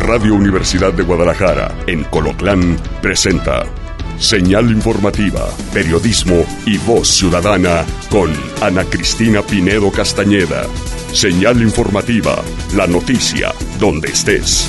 Radio Universidad de Guadalajara, en Colotlán, presenta Señal Informativa, Periodismo y Voz Ciudadana con Ana Cristina Pinedo Castañeda. Señal Informativa, la noticia, donde estés.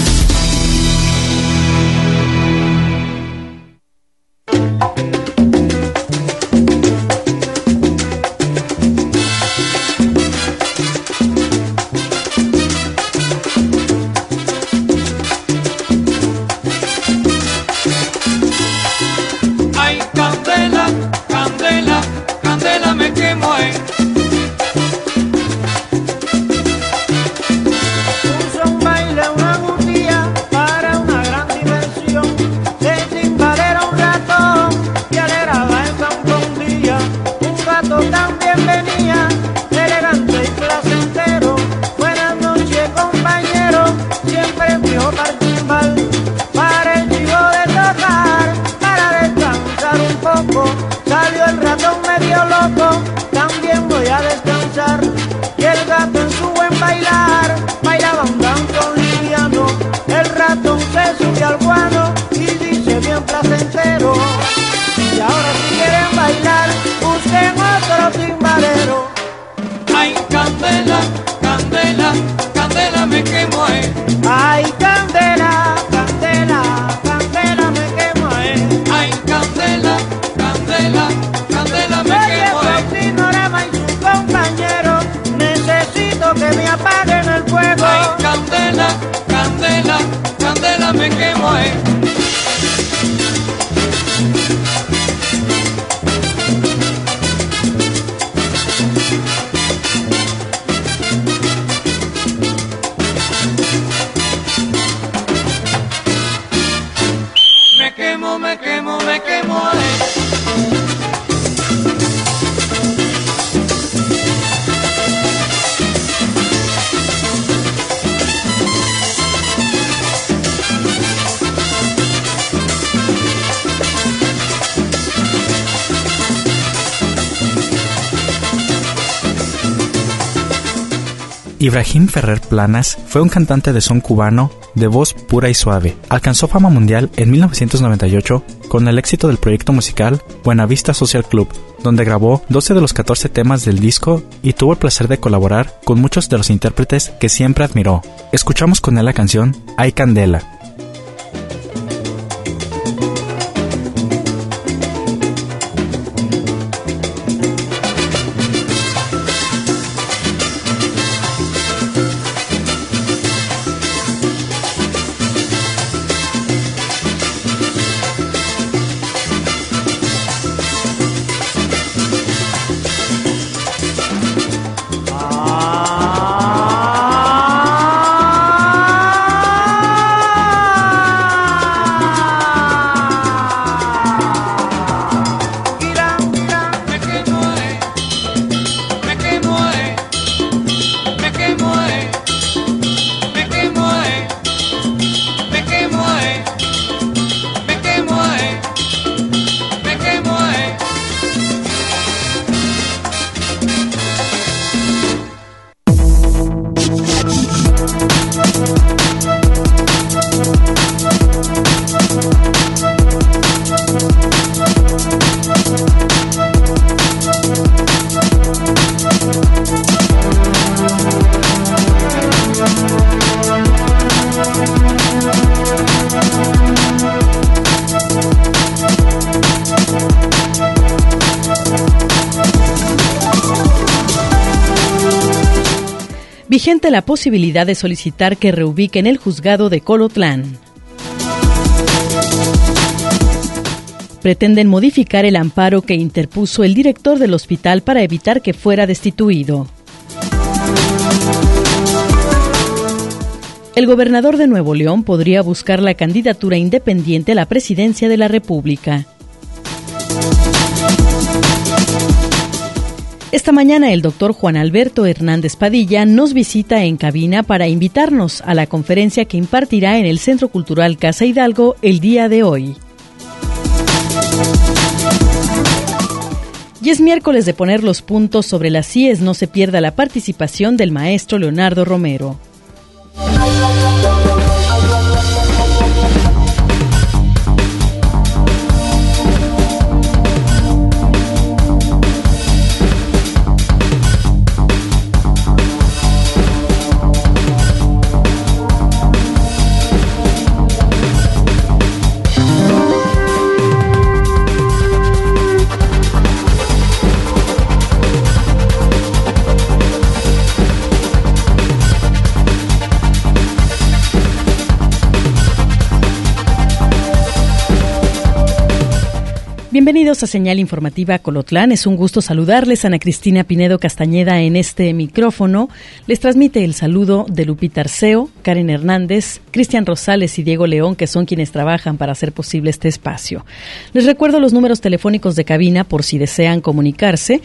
Ibrahim Ferrer Planas fue un cantante de son cubano de voz pura y suave. Alcanzó fama mundial en 1998 con el éxito del proyecto musical Buenavista Social Club, donde grabó 12 de los 14 temas del disco y tuvo el placer de colaborar con muchos de los intérpretes que siempre admiró. Escuchamos con él la canción Ay Candela. Vigente la posibilidad de solicitar que reubiquen el juzgado de Colotlán. Pretenden modificar el amparo que interpuso el director del hospital para evitar que fuera destituido. El gobernador de Nuevo León podría buscar la candidatura independiente a la presidencia de la República. Esta mañana el doctor Juan Alberto Hernández Padilla nos visita en cabina para invitarnos a la conferencia que impartirá en el Centro Cultural Casa Hidalgo el día de hoy. Y es miércoles de poner los puntos sobre las IES, no se pierda la participación del maestro Leonardo Romero. Bienvenidos a Señal Informativa Colotlán. Es un gusto saludarles. Ana Cristina Pinedo Castañeda en este micrófono. Les transmite el saludo de Lupita Arceo, Karen Hernández, Cristian Rosales y Diego León, que son quienes trabajan para hacer posible este espacio. Les recuerdo los números telefónicos de cabina por si desean comunicarse: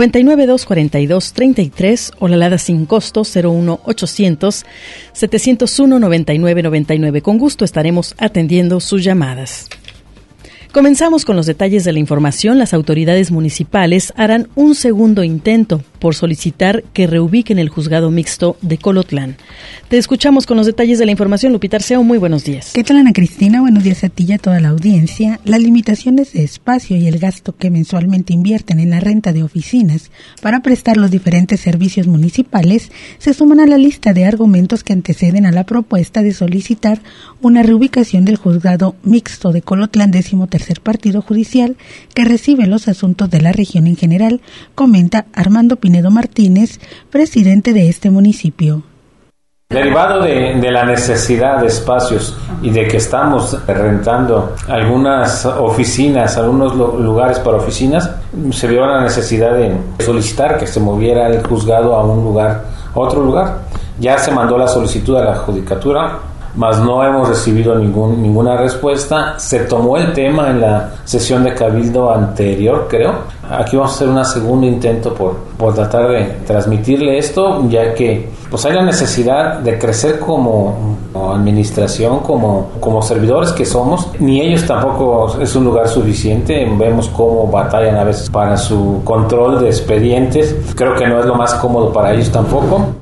9924233 o la alada sin costo 01800 701 9999. Con gusto estaremos atendiendo sus llamadas. Comenzamos con los detalles de la información. Las autoridades municipales harán un segundo intento por solicitar que reubiquen el juzgado mixto de Colotlán. Te escuchamos con los detalles de la información, Lupita Arceo. Muy buenos días. ¿Qué tal, Ana Cristina? Buenos días a ti y a toda la audiencia. Las limitaciones de espacio y el gasto que mensualmente invierten en la renta de oficinas para prestar los diferentes servicios municipales se suman a la lista de argumentos que anteceden a la propuesta de solicitar una reubicación del juzgado mixto de Colotlán, 13º partido judicial que recibe los asuntos de la región en general, comenta Armando Pinedo Martínez, presidente de este municipio. Derivado de la necesidad de espacios y de que estamos rentando algunas oficinas, algunos lugares para oficinas, se vio la necesidad de solicitar que se moviera el juzgado a otro lugar. Ya se mandó la solicitud a la judicatura, mas no hemos recibido ninguna respuesta. Se tomó el tema en la sesión de cabildo anterior, creo. Aquí vamos a hacer un segundo intento por tratar de transmitirle esto, ya que pues hay la necesidad de crecer como administración, como servidores que somos. Ni ellos tampoco es un lugar suficiente. Vemos cómo batallan a veces para su control de expedientes. Creo que no es lo más cómodo para ellos tampoco.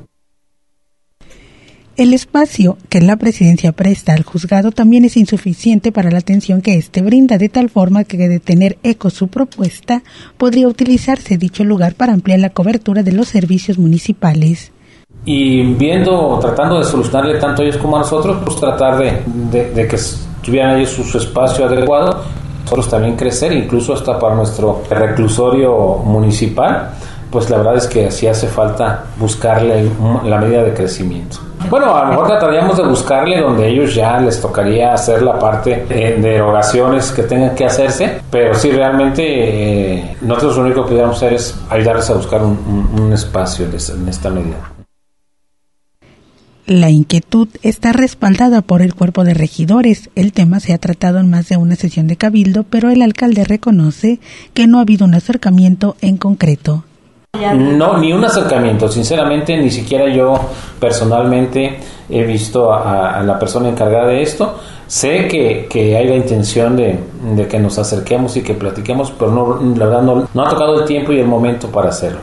El espacio que la presidencia presta al juzgado también es insuficiente para la atención que éste brinda, de tal forma que, de tener eco su propuesta, podría utilizarse dicho lugar para ampliar la cobertura de los servicios municipales. Y tratando de solucionarle tanto a ellos como a nosotros, pues tratar de que tuvieran ellos su espacio adecuado, nosotros también crecer, incluso hasta para nuestro reclusorio municipal. Pues la verdad es que sí hace falta buscarle la medida de crecimiento. Bueno, a lo mejor trataríamos de buscarle donde ellos ya les tocaría hacer la parte de erogaciones que tengan que hacerse, pero sí, realmente nosotros lo único que podríamos hacer es ayudarles a buscar un espacio en esta medida. La inquietud está respaldada por el cuerpo de regidores. El tema se ha tratado en más de una sesión de cabildo, pero el alcalde reconoce que no ha habido un acercamiento en concreto. No, ni un acercamiento. Sinceramente, ni siquiera yo personalmente he visto a la persona encargada de esto. Sé que hay la intención de que nos acerquemos y que platiquemos, pero no, la verdad no ha tocado el tiempo y el momento para hacerlo.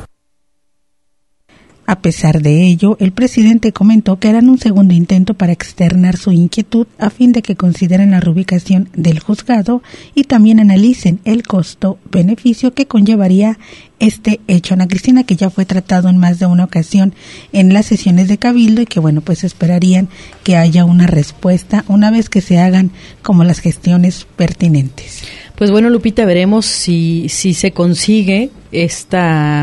A pesar de ello, el presidente comentó que harán un segundo intento para externar su inquietud a fin de que consideren la reubicación del juzgado y también analicen el costo-beneficio que conllevaría este hecho. Ana Cristina, que ya fue tratado en más de una ocasión en las sesiones de cabildo y que pues esperarían que haya una respuesta una vez que se hagan como las gestiones pertinentes. Pues bueno, Lupita, veremos si se consigue esta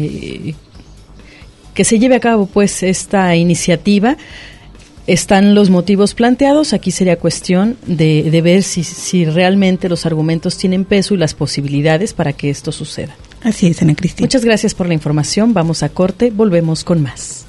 que se lleve a cabo pues esta iniciativa. Están los motivos planteados. Aquí sería cuestión de ver si realmente los argumentos tienen peso y las posibilidades para que esto suceda. Así es, Ana Cristina. Muchas gracias por la información. Vamos a corte, volvemos con más.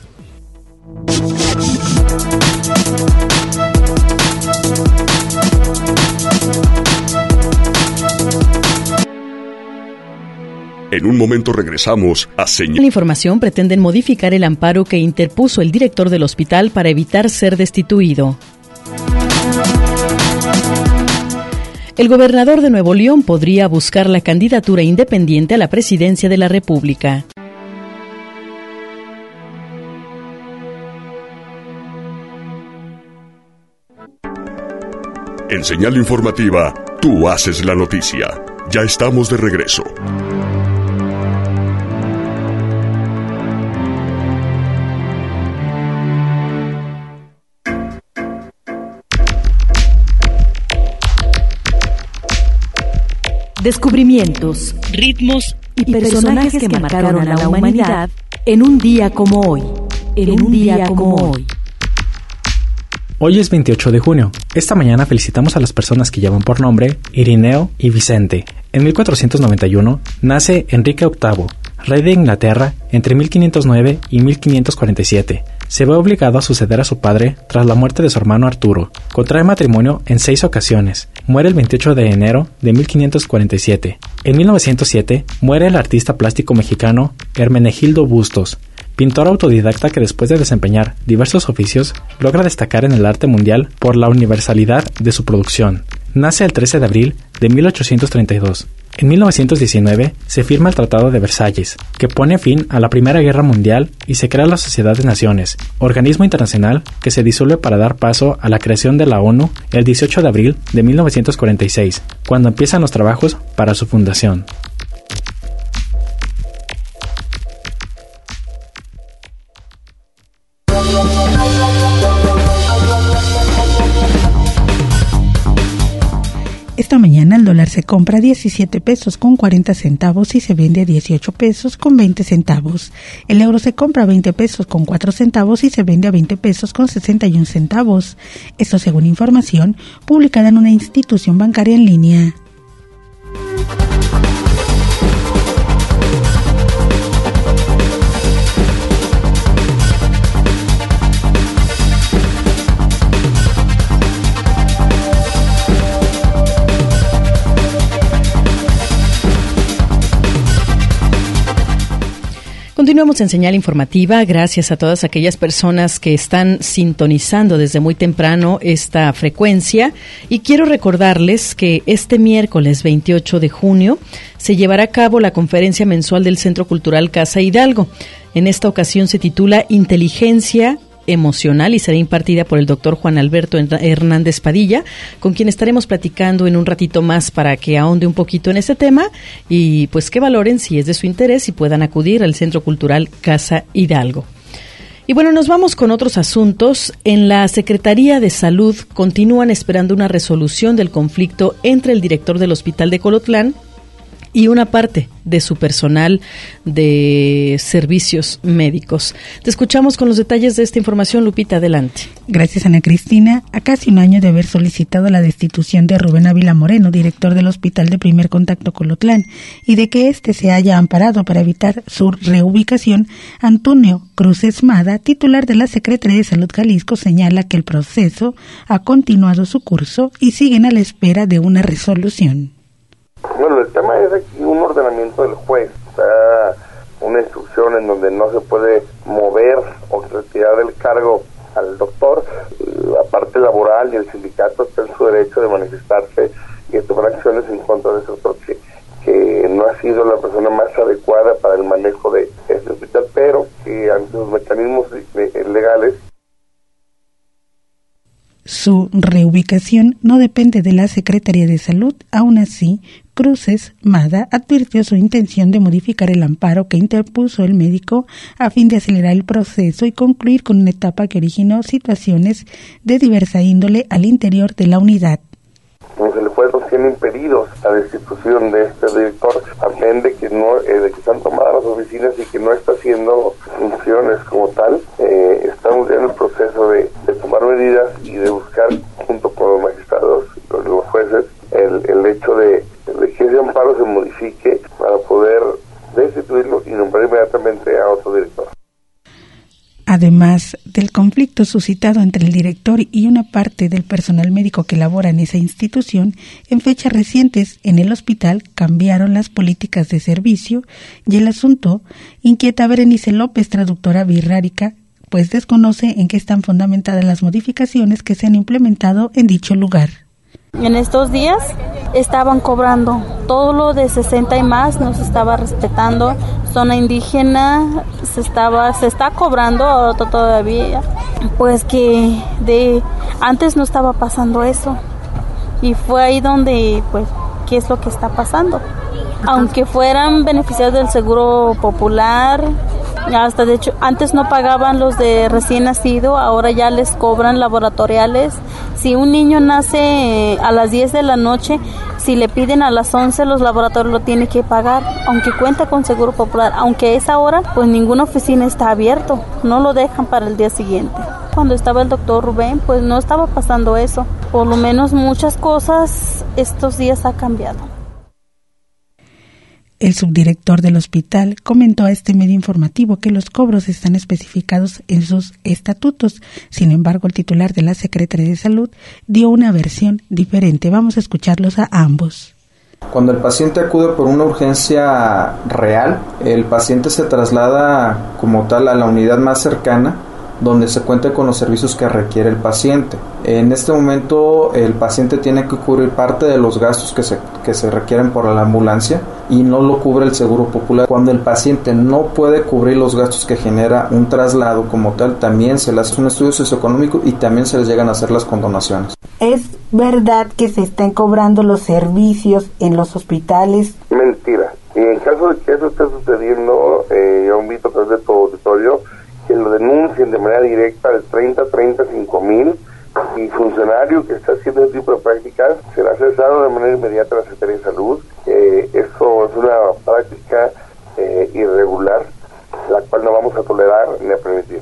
En un momento regresamos a Señal. La información: pretenden modificar el amparo que interpuso el director del hospital para evitar ser destituido. El gobernador de Nuevo León podría buscar la candidatura independiente a la presidencia de la República. En Señal Informativa, tú haces la noticia. Ya estamos de regreso. Descubrimientos, ritmos y personajes que marcaron a la humanidad en un día como hoy. Hoy es 28 de junio. Esta mañana felicitamos a las personas que llevan por nombre Irineo y Vicente. En 1491 nace Enrique VIII, rey de Inglaterra entre 1509 y 1547. Se ve obligado a suceder a su padre tras la muerte de su hermano Arturo. Contrae matrimonio en 6 ocasiones. Muere el 28 de enero de 1547. En 1907 muere el artista plástico mexicano Hermenegildo Bustos, pintor autodidacta que después de desempeñar diversos oficios logra destacar en el arte mundial por la universalidad de su producción. Nace el 13 de abril de 1832. En 1919 se firma el Tratado de Versalles, que pone fin a la Primera Guerra Mundial y se crea la Sociedad de Naciones, organismo internacional que se disuelve para dar paso a la creación de la ONU el 18 de abril de 1946, cuando empiezan los trabajos para su fundación. Esta mañana el dólar se compra a 17 pesos con 40 centavos y se vende a 18 pesos con 20 centavos. El euro se compra a 20 pesos con 4 centavos y se vende a 20 pesos con 61 centavos. Esto según información publicada en una institución bancaria en línea. Continuamos en Señal Informativa, gracias a todas aquellas personas que están sintonizando desde muy temprano esta frecuencia, y quiero recordarles que este miércoles 28 de junio se llevará a cabo la conferencia mensual del Centro Cultural Casa Hidalgo. En esta ocasión se titula Inteligencia Emocional y será impartida por el doctor Juan Alberto Hernández Padilla, con quien estaremos platicando en un ratito más para que ahonde un poquito en este tema y pues que valoren si es de su interés y puedan acudir al Centro Cultural Casa Hidalgo. Y bueno, nos vamos con otros asuntos. En la Secretaría de Salud continúan esperando una resolución del conflicto entre el director del Hospital de Colotlán y una parte de su personal de servicios médicos. Te escuchamos con los detalles de esta información, Lupita, adelante. Gracias, Ana Cristina. A casi un año de haber solicitado la destitución de Rubén Ávila Moreno, director del Hospital de Primer Contacto Colotlán, y de que éste se haya amparado para evitar su reubicación, Antonio Cruz Esmada, titular de la Secretaría de Salud Jalisco, señala que el proceso ha continuado su curso y siguen a la espera de una resolución. Bueno, el tema es aquí un ordenamiento del juez, está una instrucción en donde no se puede mover o retirar del cargo al doctor. La parte laboral y el sindicato está en su derecho de manifestarse y de tomar acciones en contra de ese doctor que no ha sido la persona más adecuada para el manejo de este hospital, pero que ante los mecanismos legales. Su reubicación no depende de la Secretaría de Salud. Aún así, Cruz Esmada advirtió su intención de modificar el amparo que interpuso el médico a fin de acelerar el proceso y concluir con una etapa que originó situaciones de diversa índole al interior de la unidad. Como se le fue siendo impedidos la destitución de este director, amén de que no, de que están tomadas las oficinas y que no está haciendo funciones como tal. Estamos ya en el proceso de tomar medidas y de buscar junto con los magistrados, los jueces, el hecho de que ese amparo se modifique para poder destituirlo y nombrar inmediatamente a otro director. Además del conflicto suscitado entre el director y una parte del personal médico que labora en esa institución, en fechas recientes en el hospital cambiaron las políticas de servicio y el asunto inquieta a Berenice López, traductora birrárica, pues desconoce en qué están fundamentadas las modificaciones que se han implementado en dicho lugar. En estos días estaban cobrando todo lo de 60 y más, no se estaba respetando. Zona indígena se está cobrando todavía, pues que antes no estaba pasando eso, y fue ahí donde pues qué es lo que está pasando. Aunque fueran beneficiarios del Seguro Popular, hasta de hecho antes no pagaban los de recién nacido, ahora ya les cobran laboratoriales. Si un niño nace a las 10 de la noche, si le piden a las 11, los laboratorios lo tienen que pagar, aunque cuenta con Seguro Popular. Aunque es ahora, pues ninguna oficina está abierto, no lo dejan para el día siguiente. Cuando estaba el doctor Rubén, pues no estaba pasando eso. Por lo menos muchas cosas estos días ha cambiado. El subdirector del hospital comentó a este medio informativo que los cobros están especificados en sus estatutos. Sin embargo, el titular de la Secretaría de Salud dio una versión diferente. Vamos a escucharlos a ambos. Cuando el paciente acude por una urgencia real, el paciente se traslada como tal a la unidad más cercana, donde se cuenta con los servicios que requiere el paciente. En este momento el paciente tiene que cubrir parte de los gastos que se requieren por la ambulancia y no lo cubre el Seguro Popular. Cuando el paciente no puede cubrir los gastos que genera un traslado como tal, también se le hace un estudio socioeconómico y también se les llegan a hacer las condonaciones. ¿Es verdad que se estén cobrando los servicios en los hospitales? Mentira. Y en caso de que eso esté sucediendo, yo invito a través de tu auditorio que lo denuncien de manera directa al 30-35,000 y funcionario que está haciendo este tipo de prácticas será cesado de manera inmediata a la Secretaría de Salud. Eso es una práctica irregular, la cual no vamos a tolerar ni a permitir.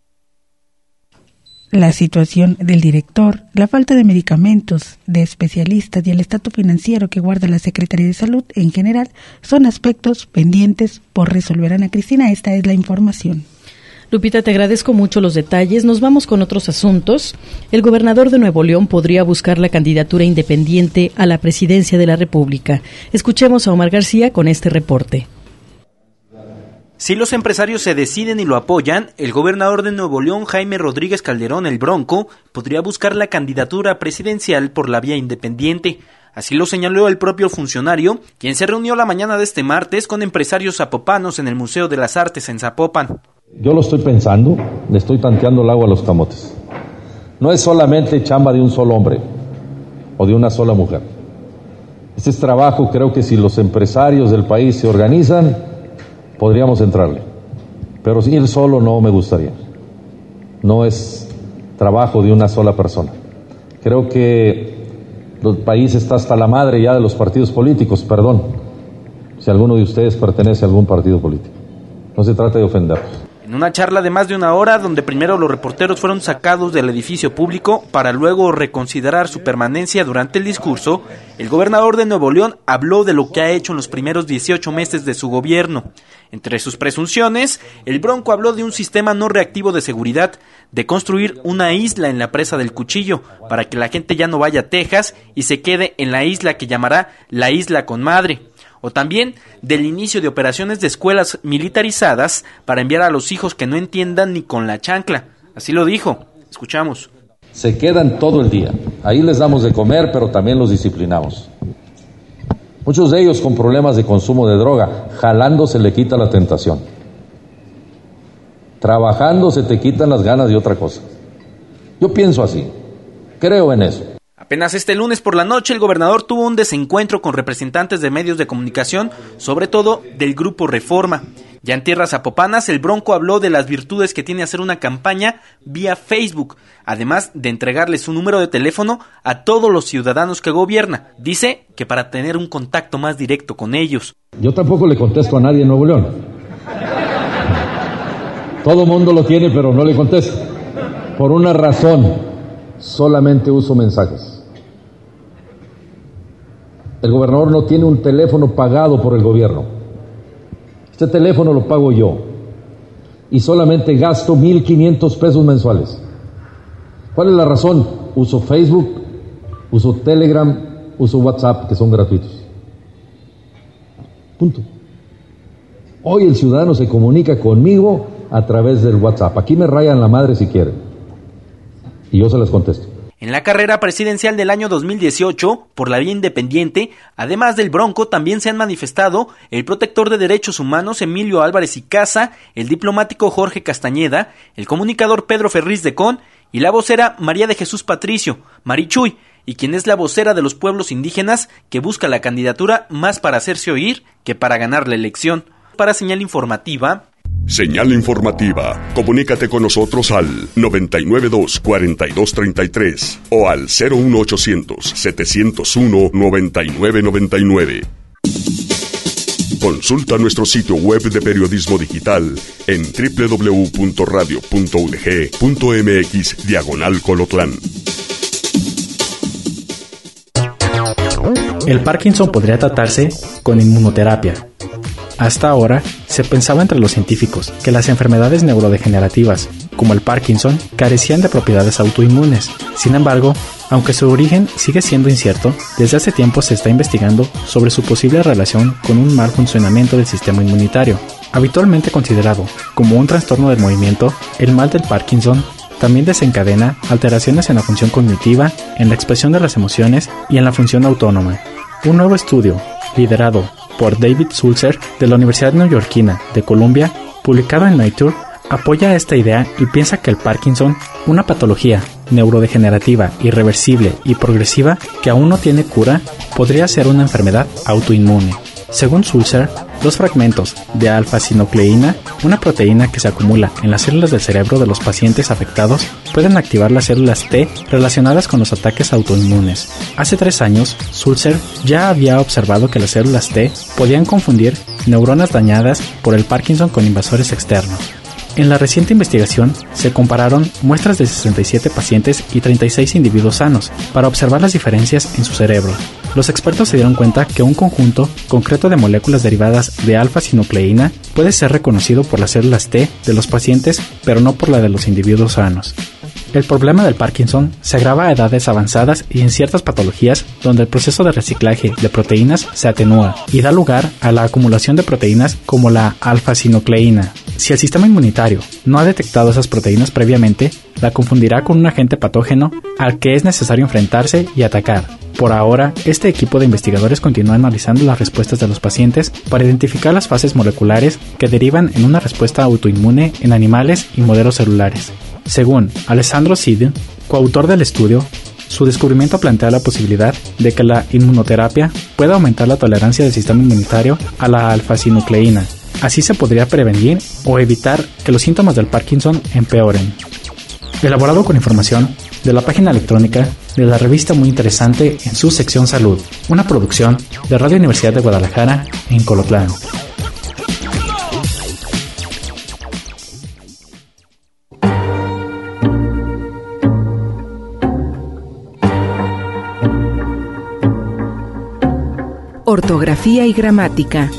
La situación del director, la falta de medicamentos, de especialistas y el estatus financiero que guarda la Secretaría de Salud en general son aspectos pendientes por resolver. Ana Cristina, esta es la información. Lupita, te agradezco mucho los detalles. Nos vamos con otros asuntos. El gobernador de Nuevo León podría buscar la candidatura independiente a la presidencia de la República. Escuchemos a Omar García con este reporte. Si los empresarios se deciden y lo apoyan, el gobernador de Nuevo León, Jaime Rodríguez Calderón, el Bronco, podría buscar la candidatura presidencial por la vía independiente. Así lo señaló el propio funcionario, quien se reunió la mañana de este martes con empresarios zapopanos en el Museo de las Artes en Zapopan. Yo lo estoy pensando, le estoy tanteando el agua a los camotes. No es solamente chamba de un solo hombre o de una sola mujer. Este es trabajo, creo que si los empresarios del país se organizan, podríamos entrarle. Pero si ir solo no me gustaría. No es trabajo de una sola persona. Creo que el país está hasta la madre ya de los partidos políticos, perdón, si alguno de ustedes pertenece a algún partido político. No se trata de ofenderlos. En una charla de más de una hora, donde primero los reporteros fueron sacados del edificio público para luego reconsiderar su permanencia durante el discurso, el gobernador de Nuevo León habló de lo que ha hecho en los primeros 18 meses de su gobierno. Entre sus presunciones, el Bronco habló de un sistema no reactivo de seguridad, de construir una isla en la presa del Cuchillo, para que la gente ya no vaya a Texas y se quede en la isla que llamará la Isla con Madre. O también del inicio de operaciones de escuelas militarizadas para enviar a los hijos que no entiendan ni con la chancla. Así lo dijo. Escuchamos. Se quedan todo el día. Ahí les damos de comer, pero también los disciplinamos. Muchos de ellos con problemas de consumo de droga. Jalando se le quita la tentación. Trabajando se te quitan las ganas de otra cosa. Yo pienso así. Creo en eso. Apenas este lunes por la noche, el gobernador tuvo un desencuentro con representantes de medios de comunicación, sobre todo del Grupo Reforma. Ya en tierras zapopanas, el Bronco habló de las virtudes que tiene hacer una campaña vía Facebook, además de entregarle su número de teléfono a todos los ciudadanos que gobierna. Dice que para tener un contacto más directo con ellos. Yo tampoco le contesto a nadie en Nuevo León. Todo mundo lo tiene, pero no le contesto. Por una razón, solamente uso mensajes. El gobernador no tiene un teléfono pagado por el gobierno. Este teléfono lo pago yo. Y solamente gasto 1,500 pesos mensuales. ¿Cuál es la razón? Uso Facebook, uso Telegram, uso WhatsApp, que son gratuitos. Punto. Hoy el ciudadano se comunica conmigo a través del WhatsApp. Aquí me rayan la madre si quieren. Y yo se las contesto. En la carrera presidencial del año 2018, por la vía independiente, además del Bronco, también se han manifestado el protector de derechos humanos Emilio Álvarez y Casa, el diplomático Jorge Castañeda, el comunicador Pedro Ferriz de Con y la vocera María de Jesús Patricio, Marichuy, y quien es la vocera de los pueblos indígenas que busca la candidatura más para hacerse oír que para ganar la elección. Para Señal Informativa. Señal Informativa. Comunícate con nosotros al 992-4233 o al 01800-701-9999. Consulta nuestro sitio web de periodismo digital en www.radio.udg.mx/Colotlán. El Parkinson podría tratarse con inmunoterapia, Hasta ahora, se pensaba entre los científicos que las enfermedades neurodegenerativas, como el Parkinson, carecían de propiedades autoinmunes. Sin embargo, aunque su origen sigue siendo incierto, desde hace tiempo se está investigando sobre su posible relación con un mal funcionamiento del sistema inmunitario. Habitualmente considerado como un trastorno del movimiento, el mal del Parkinson también desencadena alteraciones en la función cognitiva, en la expresión de las emociones y en la función autónoma. Un nuevo estudio, liderado por David Sulzer de la Universidad Neoyorquina de Columbia, publicado en Nature, apoya esta idea y piensa que el Parkinson, una patología neurodegenerativa, irreversible y progresiva que aún no tiene cura, podría ser una enfermedad autoinmune. Según Sulzer, 2 fragmentos de alfa-sinucleína, una proteína que se acumula en las células del cerebro de los pacientes afectados, pueden activar las células T relacionadas con los ataques autoinmunes. Hace 3 años, Sulzer ya había observado que las células T podían confundir neuronas dañadas por el Parkinson con invasores externos. En la reciente investigación, se compararon muestras de 67 pacientes y 36 individuos sanos para observar las diferencias en su cerebro. Los expertos se dieron cuenta que un conjunto concreto de moléculas derivadas de alfa-sinucleína puede ser reconocido por las células T de los pacientes, pero no por la de los individuos sanos. El problema del Parkinson se agrava a edades avanzadas y en ciertas patologías donde el proceso de reciclaje de proteínas se atenúa y da lugar a la acumulación de proteínas como la alfa-sinucleína. Si el sistema inmunitario no ha detectado esas proteínas previamente, la confundirá con un agente patógeno al que es necesario enfrentarse y atacar. Por ahora, este equipo de investigadores continúa analizando las respuestas de los pacientes para identificar las fases moleculares que derivan en una respuesta autoinmune en animales y modelos celulares. Según Alessandro Sid, coautor del estudio, su descubrimiento plantea la posibilidad de que la inmunoterapia pueda aumentar la tolerancia del sistema inmunitario a la alfa-sinucleína. Así se podría prevenir o evitar que los síntomas del Parkinson empeoren. Elaborado con información de la página electrónica de la revista Muy Interesante en su sección Salud, una producción de Radio Universidad de Guadalajara en Colotlán. Ortografía y gramática.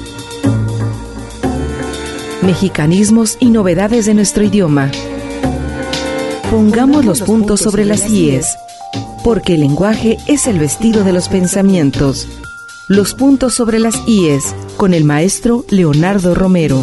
Mexicanismos y novedades de nuestro idioma. Pongamos los puntos sobre las íes, porque el lenguaje es el vestido de los pensamientos. Los puntos sobre las íes, con el maestro Leonardo Romero.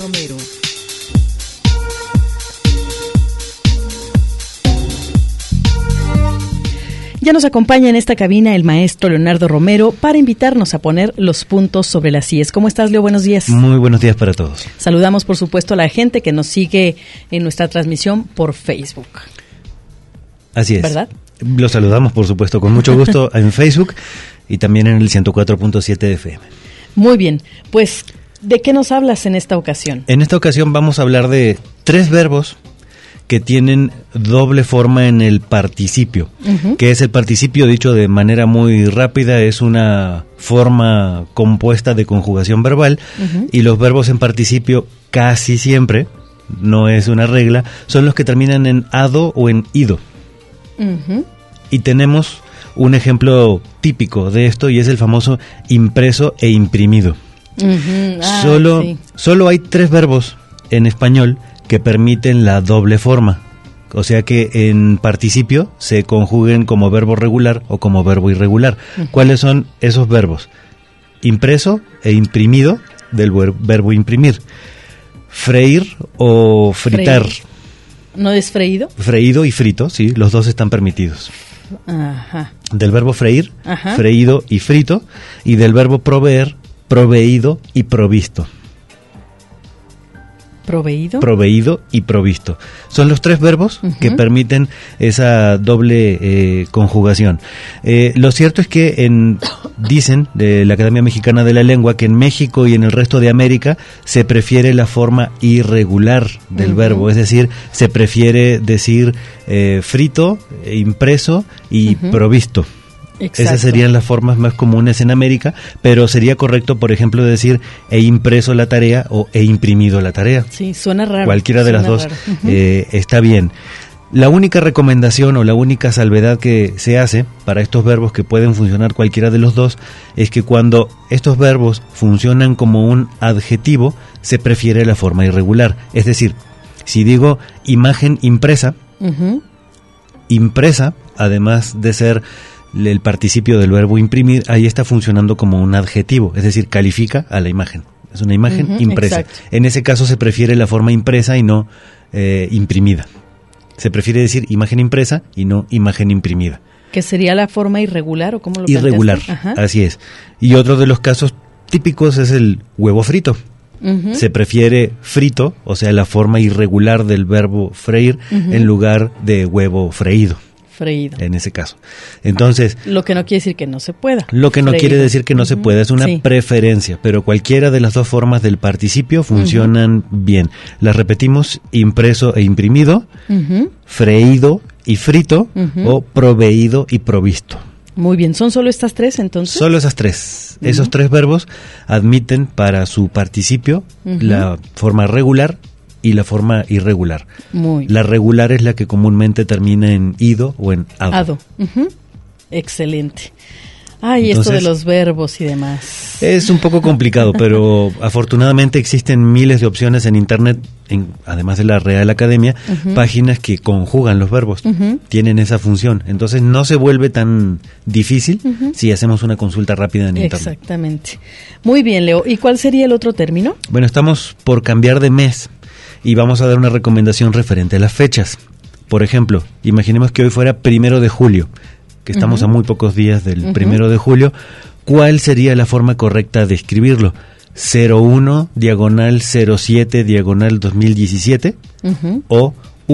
Ya nos acompaña en esta cabina el maestro Leonardo Romero para invitarnos a poner los puntos sobre las íes. ¿Cómo estás, Leo? Buenos días. Muy buenos días para todos. Saludamos, por supuesto, a la gente que nos sigue en nuestra transmisión por Facebook. Así es. ¿Verdad? Los saludamos, por supuesto, con mucho gusto en Facebook y también en el 104.7 de FM. Muy bien. Pues, ¿de qué nos hablas en esta ocasión? En esta ocasión vamos a hablar de 3 verbos que tienen doble forma en el participio, que es el participio dicho de manera muy rápida, es una forma compuesta de conjugación verbal, y los verbos en participio casi siempre, no es una regla, son los que terminan en ado o en ido. Y tenemos un ejemplo típico de esto y es el famoso impreso e imprimido. Solo hay 3 verbos en español que permiten la doble forma, o sea que en participio se conjuguen como verbo regular o como verbo irregular. ¿Cuáles son esos verbos? Impreso e imprimido, del verbo imprimir. Freír o fritar. ¿No es freído? Freído y frito, sí, los dos están permitidos. Ajá. Del verbo freír, freído y frito, y del verbo proveer, proveído y provisto. Proveído y provisto. Son los 3 verbos que permiten esa doble conjugación. Lo cierto es que dicen de la Academia Mexicana de la Lengua que en México y en el resto de América se prefiere la forma irregular del verbo, es decir, se prefiere decir frito, impreso y provisto. Exacto. Esas serían las formas más comunes en América, pero sería correcto, por ejemplo, decir he impreso la tarea o he imprimido la tarea. Sí, suena raro. Cualquiera de las dos está bien. La única recomendación o la única salvedad que se hace para estos verbos que pueden funcionar cualquiera de los dos es que cuando estos verbos funcionan como un adjetivo, se prefiere la forma irregular. Es decir, si digo imagen impresa, impresa, además de ser el participio del verbo imprimir, ahí está funcionando como un adjetivo, es decir, califica a la imagen. Es una imagen impresa. Exacto. En ese caso se prefiere la forma impresa y no imprimida. Se prefiere decir imagen impresa y no imagen imprimida. ¿Que sería la forma irregular o cómo lo irregular, así es. Y otro de los casos típicos es el huevo frito. Se prefiere frito, o sea, la forma irregular del verbo freír en lugar de huevo freído. En ese caso. Entonces, lo que no quiere decir que no se pueda. Lo que no quiere decir que no se pueda, es una preferencia, pero cualquiera de las dos formas del participio funcionan bien. Las repetimos: impreso e imprimido, freído y frito, o proveído y provisto. Muy bien, ¿son solo estas tres entonces? Solo esas tres. Esos tres verbos admiten para su participio la forma regular y la forma irregular. La regular es la que comúnmente termina en ido o en ado. Excelente. Ay, entonces, esto de los verbos y demás. Es un poco complicado, pero afortunadamente existen miles de opciones en Internet, además de la Real Academia, páginas que conjugan los verbos, tienen esa función. Entonces no se vuelve tan difícil si hacemos una consulta rápida en Internet. Exactamente. Muy bien, Leo. ¿Y cuál sería el otro término? Bueno, estamos por cambiar de mes y vamos a dar una recomendación referente a las fechas. Por ejemplo, imaginemos que hoy fuera 1 de julio, que estamos a muy pocos días del 1 de julio. ¿Cuál sería la forma correcta de escribirlo? 01/07/2017 o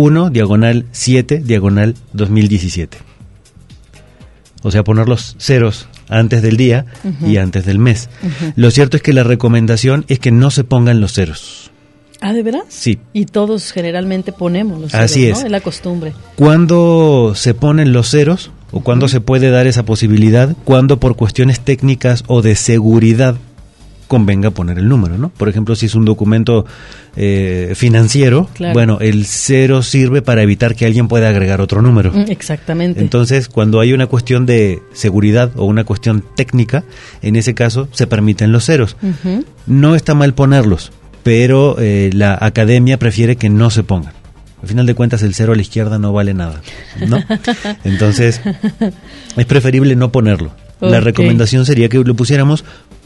1/7/2017. O sea, poner los ceros antes del día y antes del mes. Lo cierto es que la recomendación es que no se pongan los ceros. ¿Ah, de verdad? Sí. Y todos generalmente ponemos los ceros, así es, ¿no? Es la costumbre. ¿Cuándo se ponen los ceros o cuándo se puede dar esa posibilidad? Cuando por cuestiones técnicas o de seguridad convenga poner el número, ¿no? Por ejemplo, si es un documento financiero, bueno, el cero sirve para evitar que alguien pueda agregar otro número. Exactamente. Entonces, cuando hay una cuestión de seguridad o una cuestión técnica, en ese caso se permiten los ceros. No está mal ponerlos, pero la academia prefiere que no se pongan. Al final de cuentas, el cero a la izquierda no vale nada, ¿no? Entonces, es preferible no ponerlo. La recomendación sería que lo pusiéramos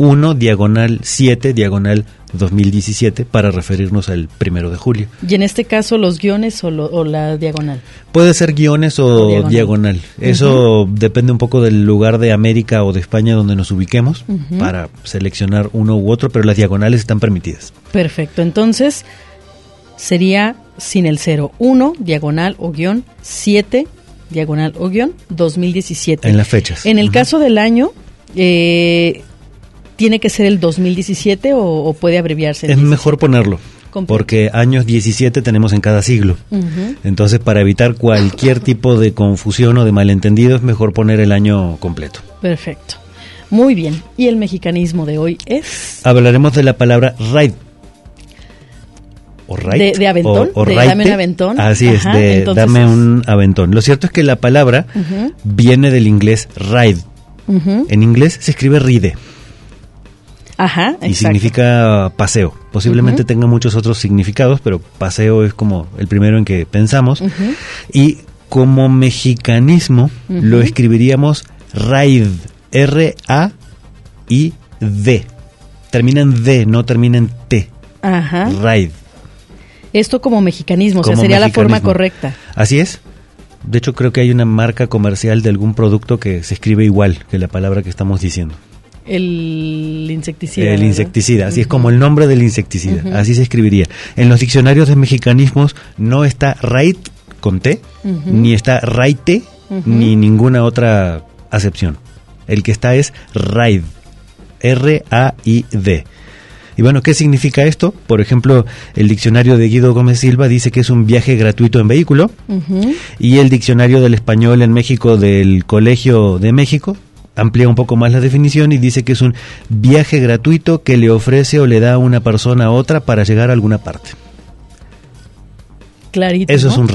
1/7/2017 para referirnos al 1 de julio. ¿Y en este caso los guiones o la diagonal? Puede ser guiones o diagonal. Eso depende un poco del lugar de América o de España donde nos ubiquemos para seleccionar uno u otro, pero las diagonales están permitidas. Perfecto, entonces sería sin el 0, 1, diagonal o guión, 7, diagonal o guión, 2017. En las fechas. En el caso del año, ¿tiene que ser el 2017 o puede abreviarse? Es mejor ponerlo, porque años 17 tenemos en cada siglo. Entonces, para evitar cualquier tipo de confusión o de malentendido, es mejor poner el año completo. Perfecto. Muy bien. ¿Y el mexicanismo de hoy es? Hablaremos de la palabra raid. O raid. De aventón, o de raite. Dame un aventón. Así es, de dame un aventón. Lo cierto es que la palabra viene del inglés ride. En inglés se escribe ride. Ajá, y significa paseo. Posiblemente tenga muchos otros significados, pero paseo es como el primero en que pensamos. Y como mexicanismo lo escribiríamos raid. R-A-I-D. Termina en D, no termina en T. Ajá. Raid. Esto como mexicanismo, como o sea, sería la forma correcta. Así es. De hecho, creo que hay una marca comercial de algún producto que se escribe igual que la palabra que estamos diciendo. El insecticida. El insecticida, así es como el nombre del insecticida, así se escribiría. En los diccionarios de mexicanismos no está raid con T, ni está raite, ni ninguna otra acepción. El que está es raid, R-A-I-D. Y bueno, ¿qué significa esto? Por ejemplo, el diccionario de Guido Gómez Silva dice que es un viaje gratuito en vehículo, y el diccionario del español en México del Colegio de México amplía un poco más la definición y dice que es un viaje gratuito que le ofrece o le da a una persona a otra para llegar a alguna parte. Clarito, eso, ¿no? Es un ride.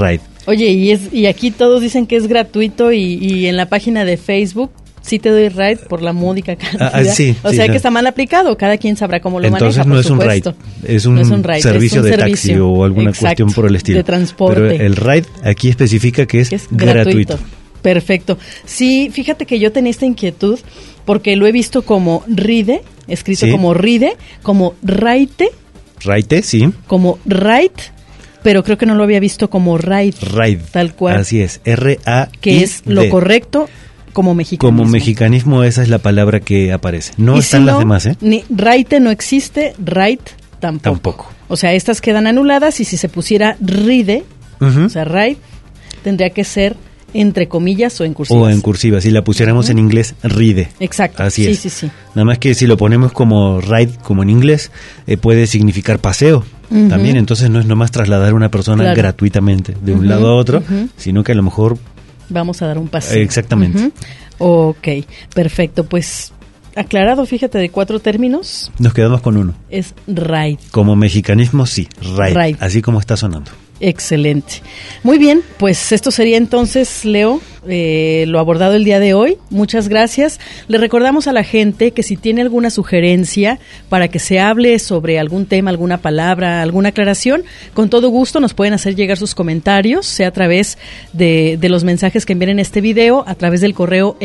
Oye, y aquí todos dicen que es gratuito y en la página de Facebook sí te doy ride por la módica cantidad. Sí, o sea que está mal aplicado, cada quien sabrá cómo lo entonces maneja, no por es un supuesto. ride, es un servicio de taxi o alguna cuestión por el estilo. De transporte. Pero el ride aquí especifica que es gratuito. Perfecto. Sí, fíjate que yo tenía esta inquietud porque lo he visto como ride, escrito como ride, como raite. Raite, sí. Como ride, pero creo que no lo había visto como ride. Ride. Tal cual. Así es, R-A-I-D. Que es lo correcto como mexicanismo. Como mexicanismo esa es la palabra que aparece. No están las demás, ¿eh? Ni raite no existe, ride tampoco. O sea, estas quedan anuladas y si se pusiera ride, o sea, ride, tendría que ser entre comillas o en cursivas. O en cursivas, si la pusiéramos en inglés, ride. Exacto. Así es. Sí. Nada más que si lo ponemos como ride, como en inglés, puede significar paseo también. Entonces no es nomás trasladar a una persona gratuitamente de un lado a otro, sino que a lo mejor... Vamos a dar un paseo. Exactamente. Ok, perfecto. Pues aclarado, fíjate, de 4 términos. Nos quedamos con uno. Es ride. Como mexicanismo, sí, ride. Así como está sonando. Excelente. Muy bien, pues esto sería entonces, Leo, lo abordado el día de hoy. Muchas gracias. Le recordamos a la gente que si tiene alguna sugerencia para que se hable sobre algún tema, alguna palabra, alguna aclaración, con todo gusto nos pueden hacer llegar sus comentarios, sea a través de los mensajes que envíen en este video, a través del correo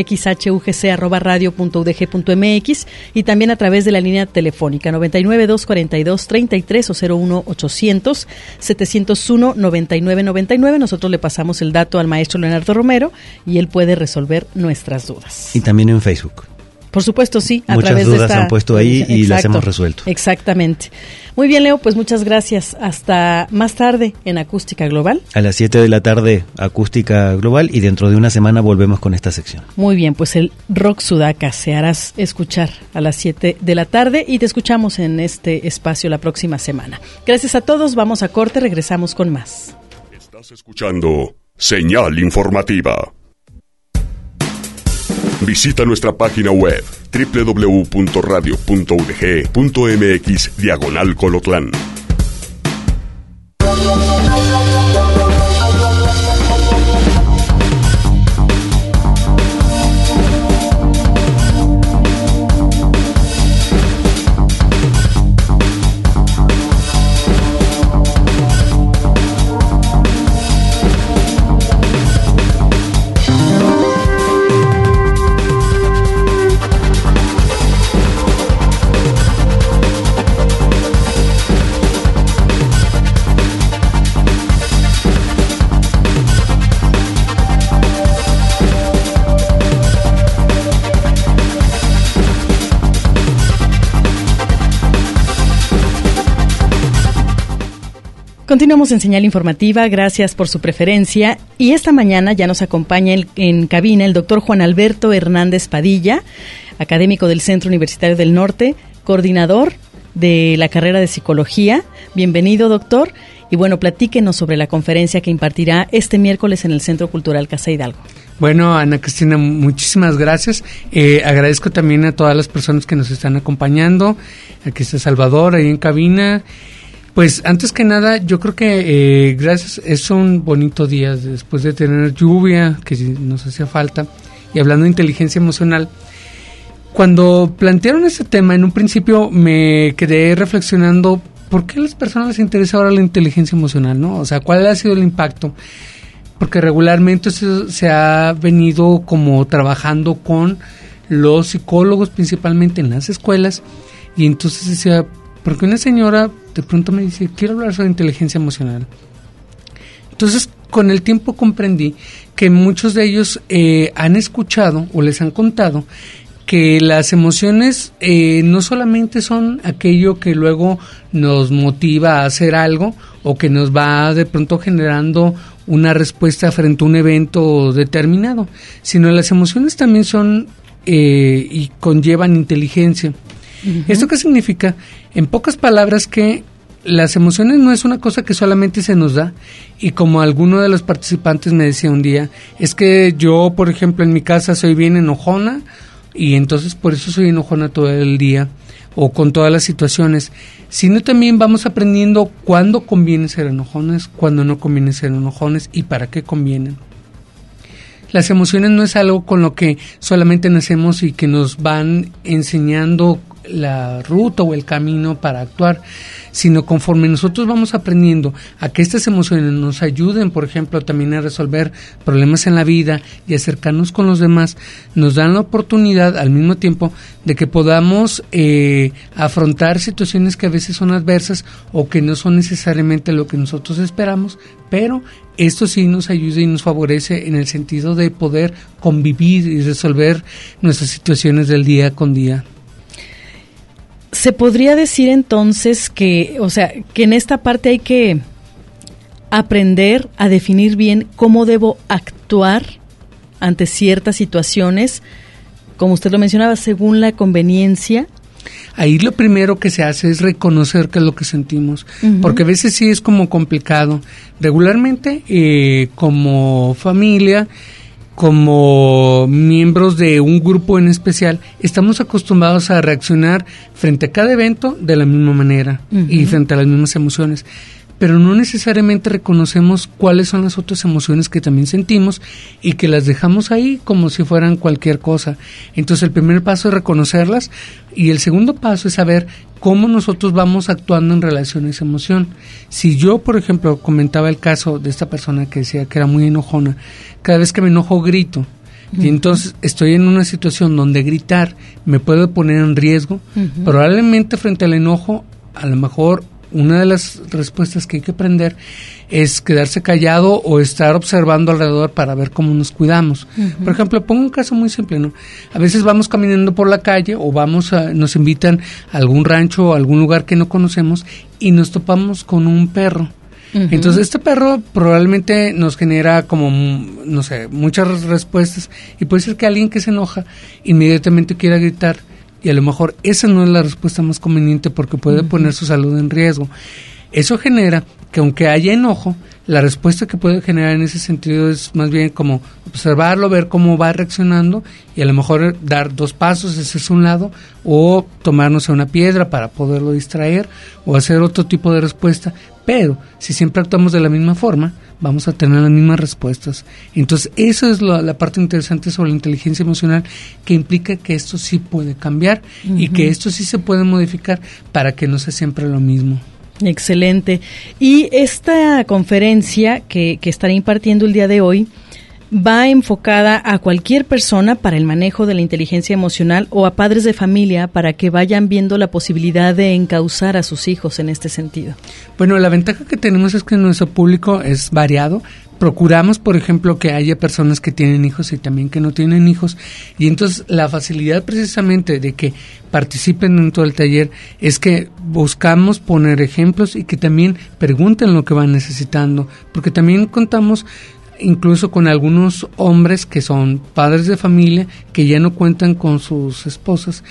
xhugc@radio.udg.mx y también a través de la línea telefónica 99-242-33 o 01-800 701-9999. Nosotros le pasamos el dato al maestro Leonardo Romero y él puede resolver nuestras dudas. Y también en Facebook. Por supuesto, sí. A muchas dudas han puesto ahí y las hemos resuelto. Exactamente. Muy bien, Leo, pues muchas gracias. Hasta más tarde en Acústica Global. A las 7 de la tarde, Acústica Global, y dentro de una semana volvemos con esta sección. Muy bien, pues el rock sudaca se harás escuchar a las 7 de la tarde y te escuchamos en este espacio la próxima semana. Gracias a todos, vamos a corte, regresamos con más. Estás escuchando Señal Informativa. Visita nuestra página web www.radio.udg.mx/Colotlán. Continuamos en Señal Informativa, gracias por su preferencia. Y esta mañana ya nos acompaña en cabina el doctor Juan Alberto Hernández Padilla, académico del Centro Universitario del Norte, coordinador de la carrera de Psicología. Bienvenido, doctor. Y bueno, platíquenos sobre la conferencia que impartirá este miércoles en el Centro Cultural Casa Hidalgo. Bueno, Ana Cristina, muchísimas gracias. Agradezco también a todas las personas que nos están acompañando. Aquí está Salvador, ahí en cabina. Pues antes que nada, yo creo que gracias, es un bonito día después de tener lluvia, que nos hacía falta, y hablando de inteligencia emocional. Cuando plantearon este tema, en un principio me quedé reflexionando, ¿por qué a las personas les interesa ahora la inteligencia emocional, no? O sea, ¿cuál ha sido el impacto? Porque regularmente se ha venido como trabajando con los psicólogos, principalmente en las escuelas, y entonces decía, porque una señora de pronto me dice, quiero hablar sobre inteligencia emocional. Entonces, con el tiempo comprendí que muchos de ellos han escuchado o les han contado que las emociones no solamente son aquello que luego nos motiva a hacer algo o que nos va de pronto generando una respuesta frente a un evento determinado, sino las emociones también son y conllevan inteligencia. Uh-huh. ¿Esto qué significa? En pocas palabras, que las emociones no es una cosa que solamente se nos da, y como alguno de los participantes me decía un día, es que yo, por ejemplo, en mi casa soy bien enojona y entonces por eso soy enojona todo el día, o con todas las situaciones, sino también vamos aprendiendo cuándo conviene ser enojones, cuándo no conviene ser enojones y para qué convienen. Las emociones no es algo con lo que solamente nacemos y que nos van enseñando la ruta o el camino para actuar, sino conforme nosotros vamos aprendiendo a que estas emociones nos ayuden, por ejemplo, también a resolver problemas en la vida y acercarnos con los demás, nos dan la oportunidad al mismo tiempo de que podamos afrontar situaciones que a veces son adversas o que no son necesariamente lo que nosotros esperamos, pero esto sí nos ayuda y nos favorece en el sentido de poder convivir y resolver nuestras situaciones del día con día. Se podría decir entonces que, o sea, que en esta parte hay que aprender a definir bien cómo debo actuar ante ciertas situaciones, como usted lo mencionaba, según la conveniencia. Ahí lo primero que se hace es reconocer qué es lo que sentimos, porque a veces sí es como complicado. Regularmente, como familia, como miembros de un grupo en especial, estamos acostumbrados a reaccionar frente a cada evento de la misma manera y frente a las mismas emociones, pero no necesariamente reconocemos cuáles son las otras emociones que también sentimos y que las dejamos ahí como si fueran cualquier cosa. Entonces el primer paso es reconocerlas y el segundo paso es saber cómo nosotros vamos actuando en relación a esa emoción. Si yo, por ejemplo, comentaba el caso de esta persona que decía que era muy enojona, cada vez que me enojo grito, y entonces estoy en una situación donde gritar me puede poner en riesgo, probablemente frente al enojo, a lo mejor una de las respuestas que hay que aprender es quedarse callado o estar observando alrededor para ver cómo nos cuidamos. Por ejemplo, pongo un caso muy simple, ¿no? A veces vamos caminando por la calle o nos invitan a algún rancho o algún lugar que no conocemos y nos topamos con un perro. Entonces este perro probablemente nos genera como, no sé, muchas respuestas y puede ser que alguien que se enoja inmediatamente quiera gritar y a lo mejor esa no es la respuesta más conveniente porque puede poner su salud en riesgo. Eso genera que aunque haya enojo, la respuesta que puede generar en ese sentido es más bien como observarlo, ver cómo va reaccionando y a lo mejor dar 2 pasos, hacerse a un lado o tomarnos a una piedra para poderlo distraer o hacer otro tipo de respuesta. Pero si siempre actuamos de la misma forma, vamos a tener las mismas respuestas. Entonces, eso es la parte interesante sobre la inteligencia emocional, que implica que esto sí puede cambiar y que esto sí se puede modificar para que no sea siempre lo mismo. Excelente. Y esta conferencia que estaré impartiendo el día de hoy va enfocada a cualquier persona para el manejo de la inteligencia emocional o a padres de familia para que vayan viendo la posibilidad de encauzar a sus hijos en este sentido. Bueno, la ventaja que tenemos es que nuestro público es variado. Procuramos, por ejemplo, que haya personas que tienen hijos y también que no tienen hijos, y entonces la facilidad precisamente de que participen dentro del taller es que buscamos poner ejemplos y que también pregunten lo que van necesitando, porque también contamos incluso con algunos hombres que son padres de familia que ya no cuentan con sus esposas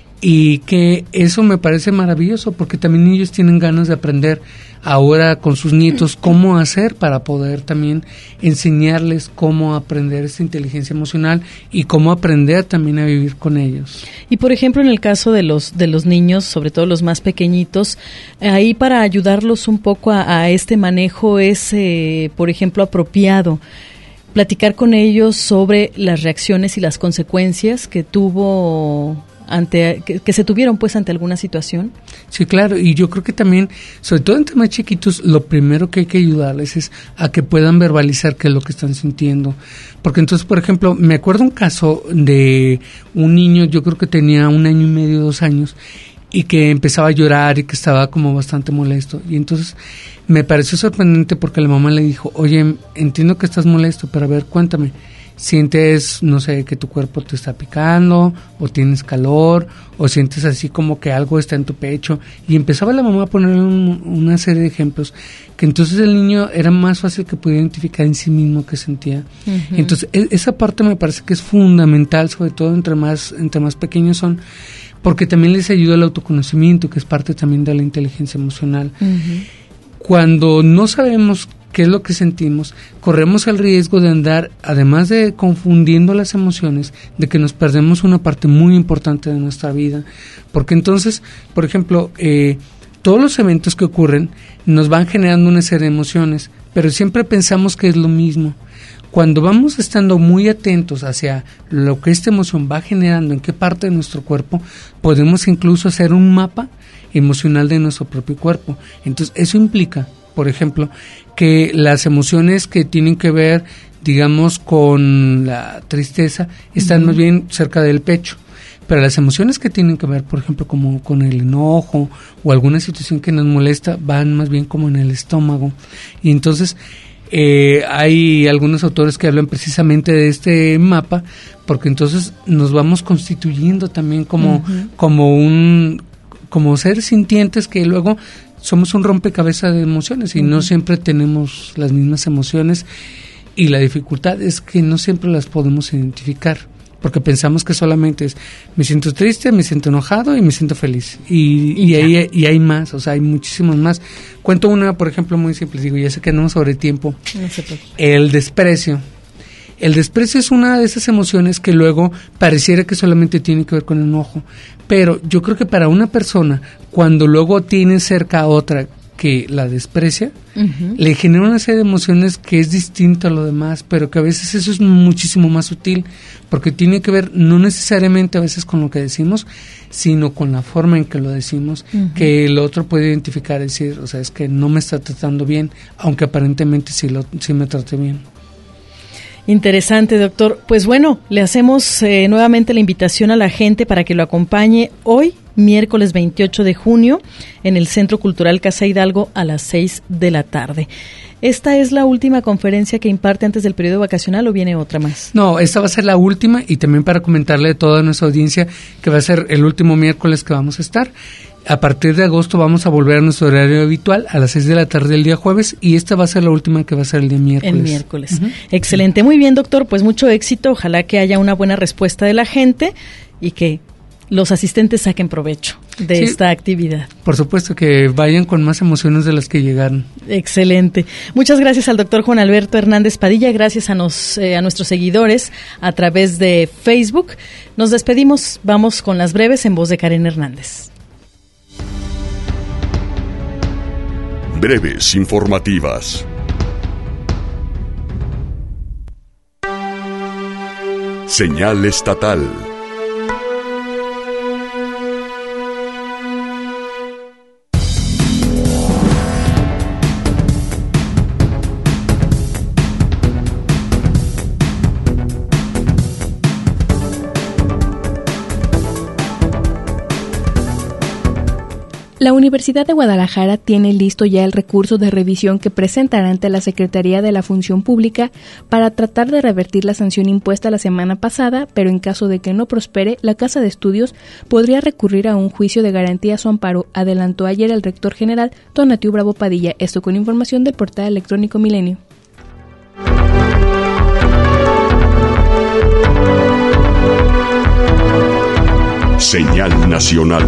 y que eso me parece maravilloso porque también ellos tienen ganas de aprender ahora con sus nietos cómo hacer para poder también enseñarles cómo aprender esta inteligencia emocional y cómo aprender también a vivir con ellos. Y por ejemplo en el caso de los niños, sobre todo los más pequeñitos, ahí para ayudarlos un poco a este manejo es, por ejemplo, apropiado platicar con ellos sobre las reacciones y las consecuencias que tuvo que se tuvieron pues ante alguna situación. Sí, claro, y yo creo que también, sobre todo entre más chiquitos, lo primero que hay que ayudarles es a que puedan verbalizar qué es lo que están sintiendo, porque entonces, por ejemplo, me acuerdo un caso de un niño, yo creo que tenía 1 año y medio, 2 años, y que empezaba a llorar y que estaba como bastante molesto, y entonces me pareció sorprendente porque la mamá le dijo, oye, entiendo que estás molesto, pero a ver, cuéntame, ¿sientes, no sé, que tu cuerpo te está picando, o tienes calor, o sientes así como que algo está en tu pecho? Y empezaba la mamá a poner una serie de ejemplos, que entonces el niño era más fácil que pudiera identificar en sí mismo qué sentía. Entonces, esa parte me parece que es fundamental, sobre todo entre más pequeños son, porque también les ayuda el autoconocimiento, que es parte también de la inteligencia emocional. cuando no sabemos qué es lo que sentimos, corremos el riesgo de andar, además de confundiendo las emociones, de que nos perdemos una parte muy importante de nuestra vida. Porque entonces, por ejemplo, todos los eventos que ocurren nos van generando una serie de emociones, pero siempre pensamos que es lo mismo. Cuando vamos estando muy atentos hacia lo que esta emoción va generando, en qué parte de nuestro cuerpo, podemos incluso hacer un mapa emocional de nuestro propio cuerpo. Entonces, eso implica, por ejemplo, que las emociones que tienen que ver, digamos, con la tristeza, están más bien cerca del pecho. Pero las emociones que tienen que ver, por ejemplo, como con el enojo o alguna situación que nos molesta, van más bien como en el estómago. Y entonces hay algunos autores que hablan precisamente de este mapa, porque entonces nos vamos constituyendo también como seres sintientes que luego somos un rompecabezas de emociones y no siempre tenemos las mismas emociones, y la dificultad es que no siempre las podemos identificar, porque pensamos que solamente es me siento triste, me siento enojado y me siento feliz, y hay más, o sea, hay muchísimos más. Cuento una, por ejemplo, muy simple, digo, ya sé que andamos sobre tiempo. No sé por qué. El desprecio. El desprecio es una de esas emociones que luego pareciera que solamente tiene que ver con el enojo, pero yo creo que para una persona, cuando luego tiene cerca a otra que la desprecia, le genera una serie de emociones que es distinto a lo demás, pero que a veces eso es muchísimo más sutil, porque tiene que ver no necesariamente a veces con lo que decimos, sino con la forma en que lo decimos, que el otro puede identificar, decir, o sea, es que no me está tratando bien, aunque aparentemente sí me trate bien. Interesante, doctor. Pues bueno, le hacemos nuevamente la invitación a la gente para que lo acompañe hoy, miércoles 28 de junio, en el Centro Cultural Casa Hidalgo a las 6 de la tarde. ¿Esta es la última conferencia que imparte antes del periodo vacacional o viene otra más? No, esta va a ser la última, y también para comentarle a toda nuestra audiencia que va a ser el último miércoles que vamos a estar. A partir de agosto vamos a volver a nuestro horario habitual a las 6 de la tarde el día jueves, y esta va a ser la última que va a ser el día miércoles. El miércoles. Excelente. Muy bien, doctor. Pues mucho éxito. Ojalá que haya una buena respuesta de la gente y que los asistentes saquen provecho de esta actividad. Por supuesto, que vayan con más emociones de las que llegaron. Excelente. Muchas gracias al doctor Juan Alberto Hernández Padilla. Gracias a nuestros seguidores a través de Facebook. Nos despedimos. Vamos con las breves en voz de Karen Hernández. Breves informativas. Señal estatal. La Universidad de Guadalajara tiene listo ya el recurso de revisión que presentará ante la Secretaría de la Función Pública para tratar de revertir la sanción impuesta la semana pasada, pero en caso de que no prospere, la Casa de Estudios podría recurrir a un juicio de garantía a su amparo, adelantó ayer el rector general Tonatiu Bravo Padilla, esto con información del portal electrónico Milenio. Señal nacional.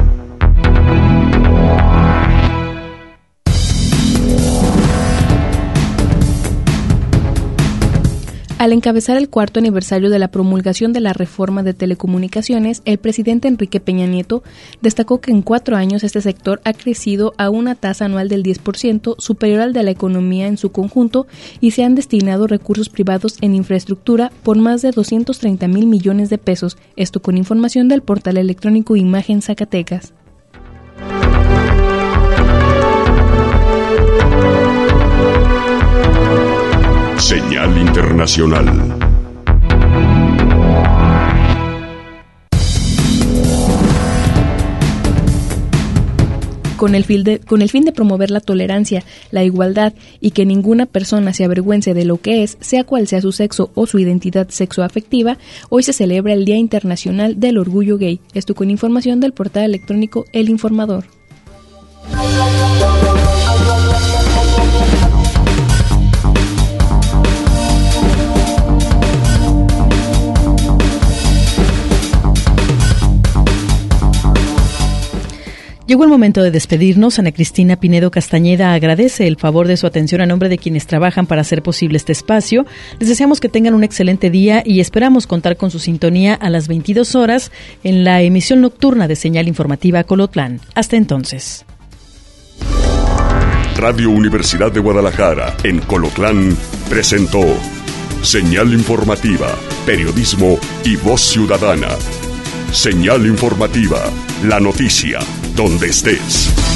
Al encabezar el 4º aniversario de la promulgación de la reforma de telecomunicaciones, el presidente Enrique Peña Nieto destacó que en 4 años este sector ha crecido a una tasa anual del 10%, superior al de la economía en su conjunto, y se han destinado recursos privados en infraestructura por más de 230,000 millones de pesos, esto con información del portal electrónico Imagen Zacatecas. Señal internacional. Con el fin de promover la tolerancia, la igualdad y que ninguna persona se avergüence de lo que es, sea cual sea su sexo o su identidad sexoafectiva, hoy se celebra el Día Internacional del Orgullo Gay. Esto con información del portal electrónico El Informador. Llegó el momento de despedirnos. Ana Cristina Pinedo Castañeda agradece el favor de su atención a nombre de quienes trabajan para hacer posible este espacio. Les deseamos que tengan un excelente día y esperamos contar con su sintonía a las 22 horas en la emisión nocturna de Señal Informativa Colotlán. Hasta entonces. Radio Universidad de Guadalajara en Colotlán presentó Señal Informativa, Periodismo y Voz Ciudadana. Señal Informativa, la noticia, donde estés.